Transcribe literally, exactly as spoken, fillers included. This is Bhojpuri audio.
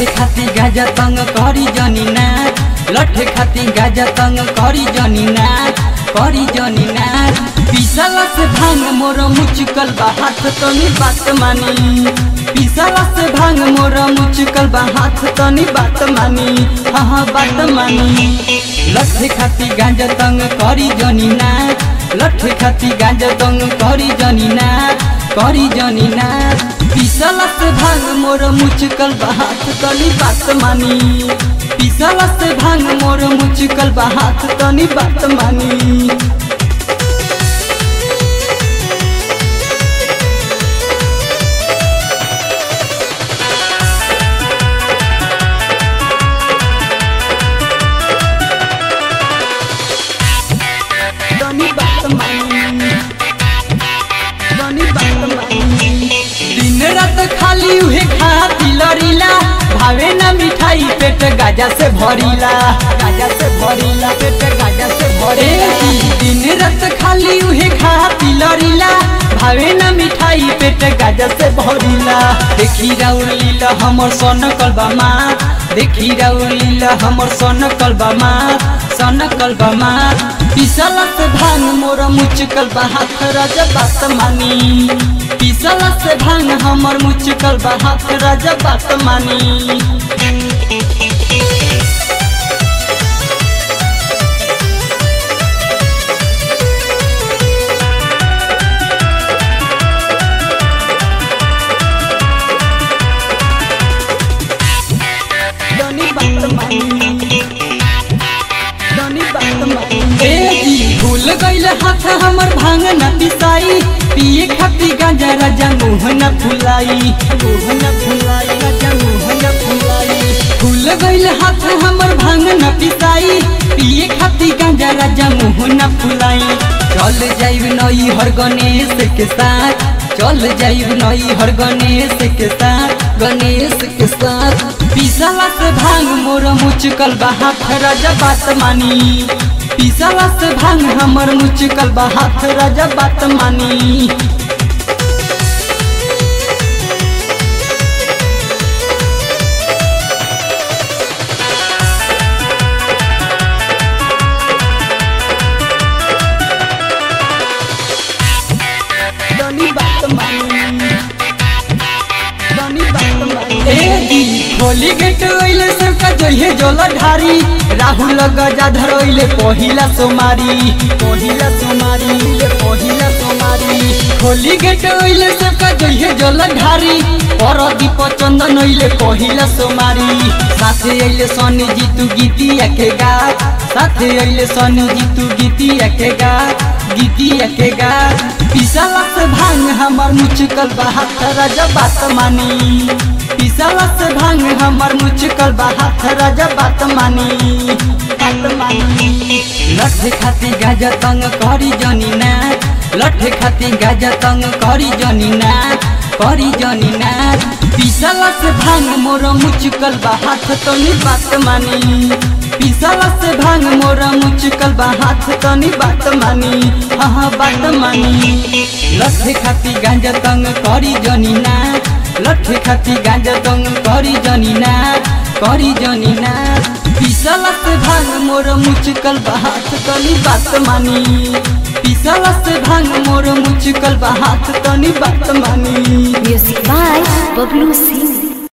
लठे खाती गाजा तंग करी जनी नाच, लठे खाती गाजा तंग करी जनी नाच, करी जनी नाच। पिसला से भांग मोर मुचकल बा हाथ तनी बात मानी, पिसला से भांग मोर मुचकल बा हाथ तनी बात मानी, हाँ हाँ बात मानी। लठे खाती गाजा तंग करी जनी नाच, लठे खाती गाजा तंग करी जनी नाच, करी जनी नाच। पिसला से भांग मोर मुचकल बा हाथ तनी बात मानी, पिसला से भांग मोर मुचकल बा हाथ तनी बात मानी। दिन रात खाली उहे खाती लरीला, भावे ना मिठाई पेट गाजा से भरीला, गाजा से भरीला पेट गाजा से भरीला। दिन रात खाली उहे खाती लरीला, भावे ना मिठाई पेट गाजा से भरीला। देखी राउर लीला हमर सन कलबा माँ, देखी राउर लीला हमर सन कलबा माँ, सन कलबा माँ। पिसला से भांग मोर मुचकल बा हाथ राजा बात मानी, पिसला से भांग हमर मुचकल बा हाथ राजा बात मानी। भूल गईल हाथ हमर भांग न पिसाई, पिए खाती गांजा राजा मुँह न फुलाई, मुँह न फुलाई राजा मुँह न फुलाई। भूल गईल हाथ हमर भांग न पिसाई, पिए खाती गांजा राजा मुँह न फुलाई। चल जाइब नई हर गणेश के साथ, चल जाइब नई हर गणेश के साथ, गणेश के साथ। पिसला से भांग मोर मुचकल बा हाथ राजा बात मानी, पिसला से भांग हमर मुचकल बा हाथ राजा बात मानी। होली गेट ओइले सबका जोहे जोला ढारी, राहुल गजाधर ओइले पहिला सोमारी, पहिला सोमारी पहिला सोमारी। होली गेट ओइले सबका जोहे जोला ढारी, परदीप चंदन ओइले पहिला सोमारी। साथे अइले सनी जीतू गीतिया के गात, साथे अइले सनी जीतू गीतिया के गात, गीतिया के गात। पिसला से भांग हमर मुचकल बा हाथ राजा बात मानी, पिसला से भांग हमर मुचकल बा हाथ राजा बात मानी, बात मानी। लठे खाती गाजा तंग करी जनी नाच, लठे खाती गाजा तंग करी जनी नाच, करी जनी नाच। पिसला से भांग मोर मुचकल बा हाथ तनी बात मानी, पिसला से भांग मोर मुचकल बा हाथ तनी बात मानी, हाँ हाँ बात मानी। लठे खाती गाजा तंग करी जनी नाच, लठे खाती गाजा तंग करी जनी नाच, करी जनी नाच। पिसला से भांग मोर मुचकल बा हाथ तनी बात मानी, पिसला से भांग मोर मुचकल बा हाथ तनी बात मानी। Music by Bablu C.